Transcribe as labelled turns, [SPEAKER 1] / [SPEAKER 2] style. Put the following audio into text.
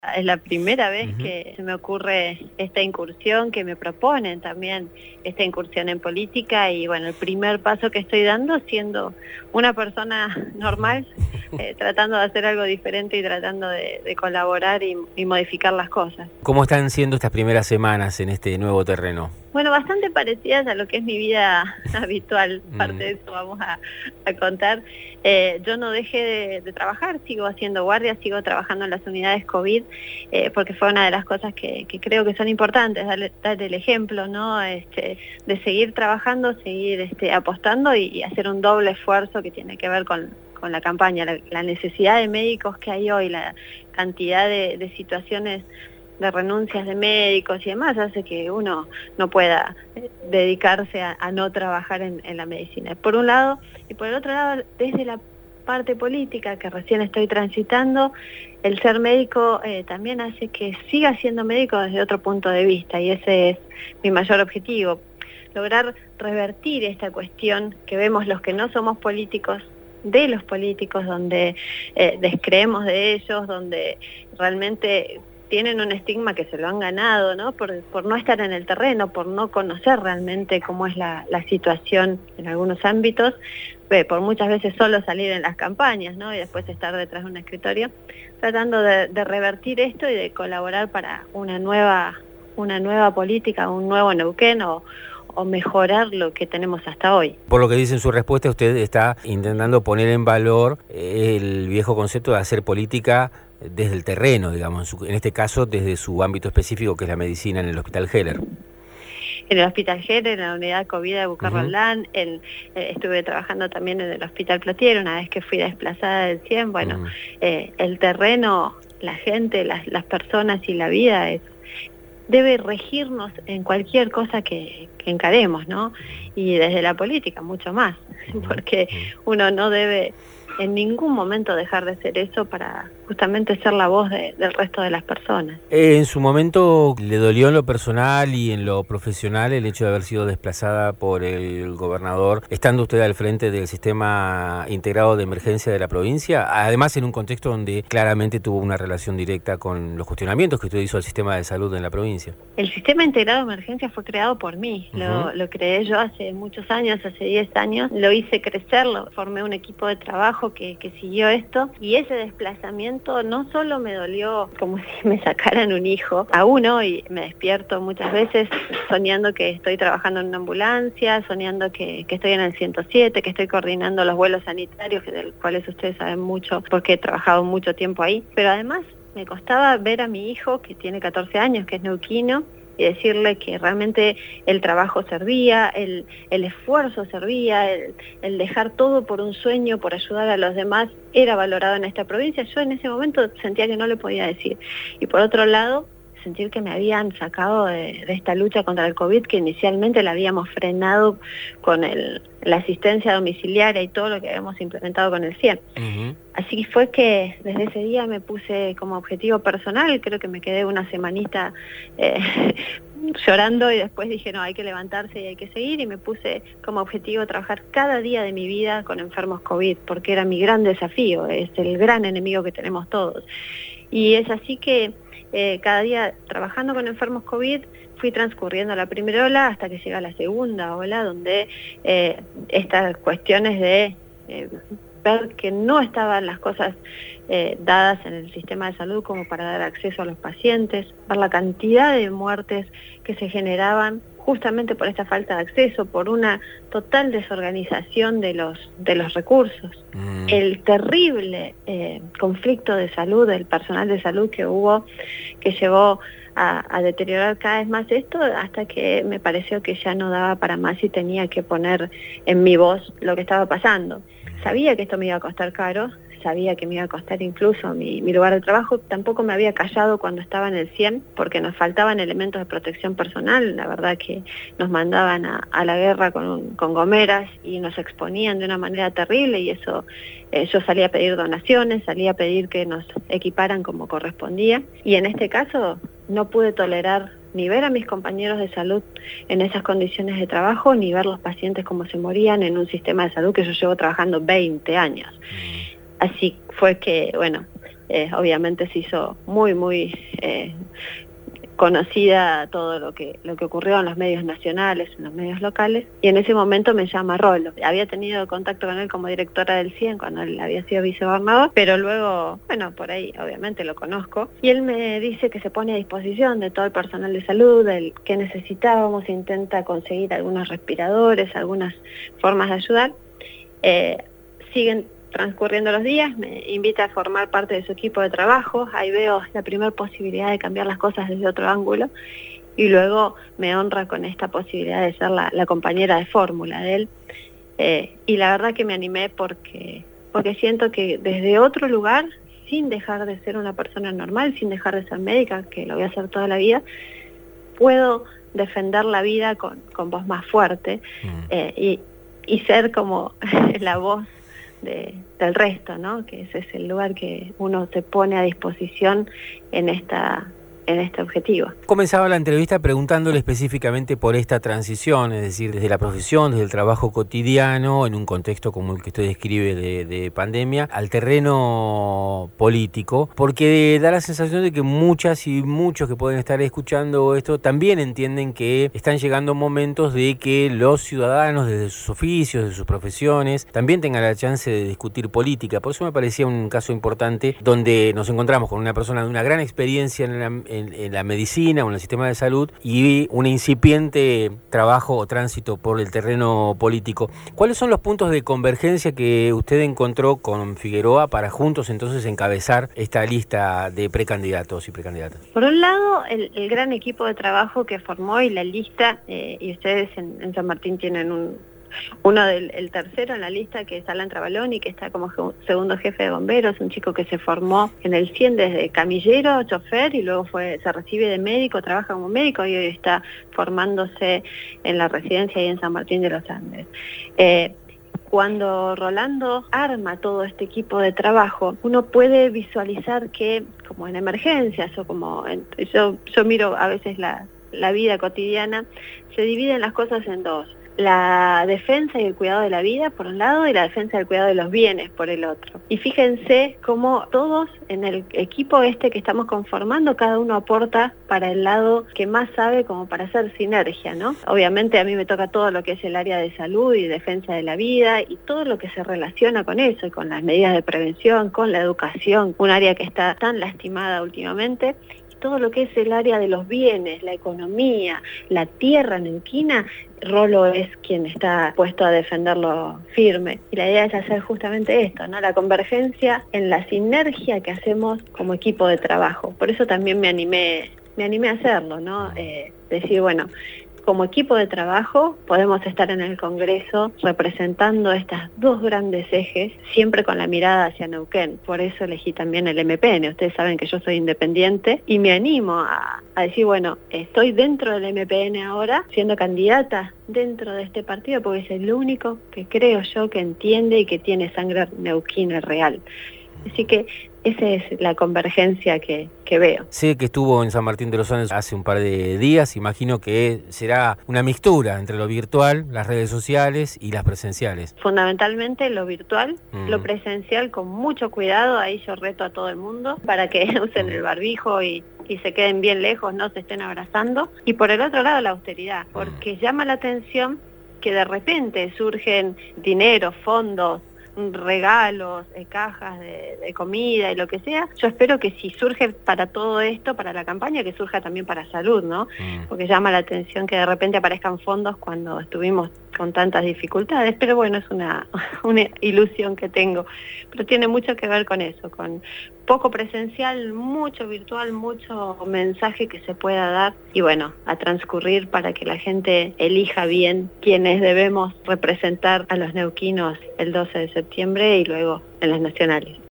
[SPEAKER 1] Es la primera vez
[SPEAKER 2] Ujú.
[SPEAKER 1] que se me ocurre esta incursión, que me proponen también esta incursión en política y bueno, el primer paso que estoy dando siendo una persona normal, tratando de hacer algo diferente y tratando de colaborar y modificar las cosas.
[SPEAKER 2] ¿Cómo están siendo estas primeras semanas en este nuevo terreno?
[SPEAKER 1] Bueno, bastante parecidas a lo que es mi vida habitual, parte
[SPEAKER 2] Mm.
[SPEAKER 1] de eso vamos a contar. Yo no dejé de trabajar, sigo haciendo guardia, sigo trabajando en las unidades COVID, porque fue una de las cosas que creo que son importantes, darle el ejemplo, ¿no? De seguir trabajando, seguir apostando y hacer un doble esfuerzo que tiene que ver con la campaña, la necesidad de médicos que hay hoy, la cantidad de situaciones de renuncias de médicos y demás, hace que uno no pueda dedicarse a no trabajar en la medicina. Por un lado, y por el otro lado, desde la parte política que recién estoy transitando, el ser médico también hace que siga siendo médico desde otro punto de vista, y ese es mi mayor objetivo, lograr revertir esta cuestión que vemos los que no somos políticos, de los políticos, donde descreemos de ellos, donde realmente tienen un estigma que se lo han ganado, ¿no? Por no estar en el terreno, por no conocer realmente cómo es la situación en algunos ámbitos, por muchas veces solo salir en las campañas, ¿no? Y después estar detrás de un escritorio, tratando de revertir esto y de colaborar para una nueva política, un nuevo Neuquén o mejorar lo que tenemos hasta hoy.
[SPEAKER 2] Por lo que dice en su respuesta, usted está intentando poner en valor el viejo concepto de hacer política desde el terreno, digamos, en este caso desde su ámbito específico, que es la medicina en el Hospital Heller.
[SPEAKER 1] En el Hospital Heller, en la unidad COVID de Bucarrolán, estuve trabajando también en el Hospital Plotier, una vez que fui desplazada del CIEM, bueno, el terreno, la gente, las personas y la vida debe regirnos en cualquier cosa que encaremos, ¿no? Y desde la política mucho más, porque uno no debe en ningún momento dejar de ser eso para justamente ser la voz del resto de las personas.
[SPEAKER 2] En su momento, ¿le dolió en lo personal y en lo profesional el hecho de haber sido desplazada por el gobernador, estando usted al frente del sistema integrado de emergencia de la provincia? Además, en un contexto donde claramente tuvo una relación directa con los cuestionamientos que usted hizo al sistema de salud en la provincia.
[SPEAKER 1] El sistema integrado de emergencia fue creado por mí, lo creé yo hace muchos años, hace 10 años, lo hice crecer, formé un equipo de trabajo que siguió esto, y ese desplazamiento no solo me dolió como si me sacaran un hijo, aún hoy me despierto muchas veces soñando que estoy trabajando en una ambulancia, soñando que estoy en el 107, que estoy coordinando los vuelos sanitarios, de los cuales ustedes saben mucho porque he trabajado mucho tiempo ahí, pero además me costaba ver a mi hijo, que tiene 14 años, que es neuquino, y decirle que realmente el trabajo servía, el esfuerzo servía, el dejar todo por un sueño, por ayudar a los demás, era valorado en esta provincia. Yo en ese momento sentía que no le podía decir. Y por otro lado, sentir que me habían sacado de esta lucha contra el COVID, que inicialmente la habíamos frenado con la asistencia domiciliaria y todo lo que habíamos implementado con el 100. Así fue que desde ese día me puse como objetivo personal, creo que me quedé una semanita llorando y después dije, no, hay que levantarse y hay que seguir, y me puse como objetivo trabajar cada día de mi vida con enfermos COVID, porque era mi gran desafío, es el gran enemigo que tenemos todos. Y es así que cada día trabajando con enfermos COVID fui transcurriendo la primera ola hasta que llega la segunda ola, donde estas cuestiones de ver que no estaban las cosas dadas en el sistema de salud como para dar acceso a los pacientes, ver la cantidad de muertes que se generaban justamente por esta falta de acceso, por una total desorganización de los recursos. El terrible conflicto de salud, del personal de salud que hubo, que llevó a deteriorar cada vez más esto, hasta que me pareció que ya no daba para más y tenía que poner en mi voz lo que estaba pasando. Sabía que esto me iba a costar caro, sabía que me iba a costar incluso mi lugar de trabajo. Tampoco me había callado cuando estaba en el 100, porque nos faltaban elementos de protección personal. La verdad que nos mandaban a la guerra con gomeras y nos exponían de una manera terrible, y eso yo salía a pedir donaciones, salía a pedir que nos equiparan como correspondía, y en este caso no pude tolerar ni ver a mis compañeros de salud en esas condiciones de trabajo, ni ver los pacientes como se morían en un sistema de salud que yo llevo trabajando 20 años. Así fue que, bueno, obviamente se hizo muy conocida todo lo que ocurrió en los medios nacionales, en los medios locales, y en ese momento me llama Rolo. Había tenido contacto con él como directora del CIEN cuando él había sido vicegobernador, pero luego, bueno, por ahí obviamente lo conozco, y él me dice que se pone a disposición de todo el personal de salud, del que necesitábamos, intenta conseguir algunos respiradores, algunas formas de ayudar. Siguen transcurriendo los días, me invita a formar parte de su equipo de trabajo, ahí veo la primera posibilidad de cambiar las cosas desde otro ángulo, y luego me honra con esta posibilidad de ser la compañera de fórmula de él, y la verdad que me animé porque siento que desde otro lugar, sin dejar de ser una persona normal, sin dejar de ser médica, que lo voy a hacer toda la vida, puedo defender la vida con voz más fuerte, y ser como la voz del resto, ¿no? Que ese es el lugar que uno se pone a disposición en este objetivo.
[SPEAKER 2] Comenzaba la entrevista preguntándole específicamente por esta transición, es decir, desde la profesión, desde el trabajo cotidiano, en un contexto como el que usted describe de pandemia, al terreno político, porque da la sensación de que muchas y muchos que pueden estar escuchando esto también entienden que están llegando momentos de que los ciudadanos, desde sus oficios, de sus profesiones, también tengan la chance de discutir política. Por eso me parecía un caso importante donde nos encontramos con una persona de una gran experiencia en la medicina o en el sistema de salud y un incipiente trabajo o tránsito por el terreno político. ¿Cuáles son los puntos de convergencia que usted encontró con Figueroa para juntos entonces encabezar esta lista de precandidatos y precandidatas?
[SPEAKER 1] Por un lado, el gran equipo de trabajo que formó y la lista, y ustedes en San Martín tienen el tercero en la lista, que es Alan Travaloni, que está como segundo jefe de bomberos, un chico que se formó en el CIEN desde camillero, chofer, y luego se recibe de médico, trabaja como médico y hoy está formándose en la residencia ahí en San Martín de los Andes. Cuando Rolando arma todo este equipo de trabajo, uno puede visualizar que, como en emergencias, o como yo miro a veces la vida cotidiana, se dividen las cosas en dos: la defensa y el cuidado de la vida por un lado y la defensa y el cuidado de los bienes por el otro. Y fíjense cómo todos en el equipo que estamos conformando, cada uno aporta para el lado que más sabe, como para hacer sinergia, ¿no? Obviamente a mí me toca todo lo que es el área de salud y defensa de la vida y todo lo que se relaciona con eso, y con las medidas de prevención, con la educación, un área que está tan lastimada últimamente. Todo lo que es el área de los bienes, la economía, la tierra neuquina, Rolo es quien está puesto a defenderlo firme. Y la idea es hacer justamente esto, ¿no? La convergencia en la sinergia que hacemos como equipo de trabajo. Por eso también me animé a hacerlo, ¿no? Decir, bueno, como equipo de trabajo podemos estar en el Congreso representando estas dos grandes ejes, siempre con la mirada hacia Neuquén. Por eso elegí también el MPN. Ustedes saben que yo soy independiente y me animo a decir, bueno, estoy dentro del MPN ahora, siendo candidata dentro de este partido, porque es el único que creo yo que entiende y que tiene sangre neuquina real. Así que esa es la convergencia que veo.
[SPEAKER 2] Sé que estuvo en San Martín de los Andes hace un par de días, imagino que será una mixtura entre lo virtual, las redes sociales y las presenciales.
[SPEAKER 1] Fundamentalmente lo virtual, lo presencial con mucho cuidado, ahí yo reto a todo el mundo para que usen el barbijo y se queden bien lejos, no se estén abrazando. Y por el otro lado la austeridad, porque llama la atención que de repente surgen dinero, fondos, regalos, cajas de comida y lo que sea. Yo espero que si surge para todo esto, para la campaña, que surja también para salud, ¿no? Porque llama la atención que de repente aparezcan fondos cuando estuvimos con tantas dificultades, pero bueno, es una ilusión que tengo. Pero tiene mucho que ver con eso, con poco presencial, mucho virtual, mucho mensaje que se pueda dar y bueno, a transcurrir para que la gente elija bien quienes debemos representar a los neuquinos el 12 de septiembre y luego en las nacionales.